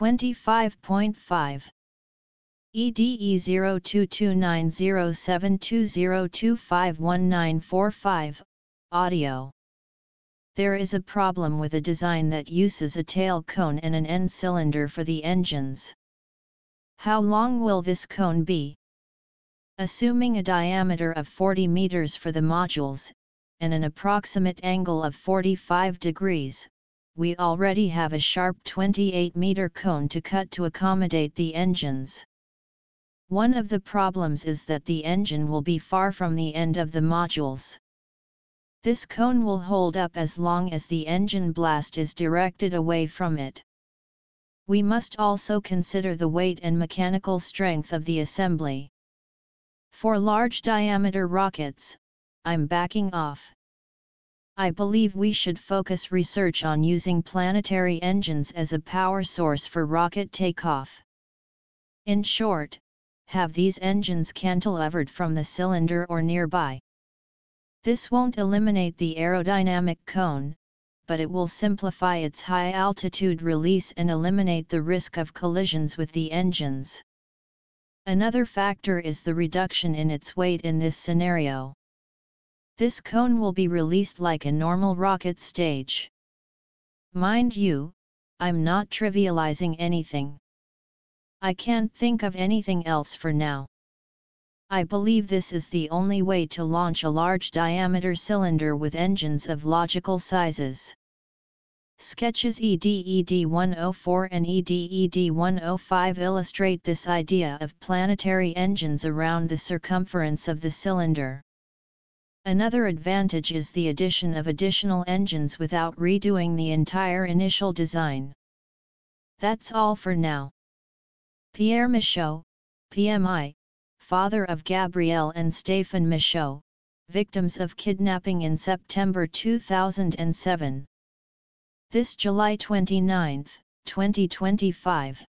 25.5 EDE 02290720251945, audio. There is a problem with a design that uses a tail cone and an end cylinder for the engines. How long will this cone be? Assuming a diameter of 40 meters for the modules, and an approximate angle of 45 degrees, we already have a sharp 28-meter cone to cut to accommodate the engines. One of the problems is that the engine will be far from the end of the modules. This cone will hold up as long as the engine blast is directed away from it. We must also consider the weight and mechanical strength of the assembly. For large diameter rockets, I'm backing off. I believe we should focus research on using planetary engines as a power source for rocket takeoff. In short, have these engines cantilevered from the cylinder or nearby. This won't eliminate the aerodynamic cone, but it will simplify its high-altitude release and eliminate the risk of collisions with the engines. Another factor is the reduction in its weight in this scenario. This cone will be released like a normal rocket stage. Mind you, I'm not trivializing anything. I can't think of anything else for now. I believe this is the only way to launch a large diameter cylinder with engines of logical sizes. Sketches EDED 104 and EDED 105 illustrate this idea of planetary engines around the circumference of the cylinder. Another advantage is the addition of additional engines without redoing the entire initial design. That's all for now. Pierre Michaud, PMI, father of Gabrielle and Stéphane Michaud, victims of kidnapping in September 2007. This July 29, 2025.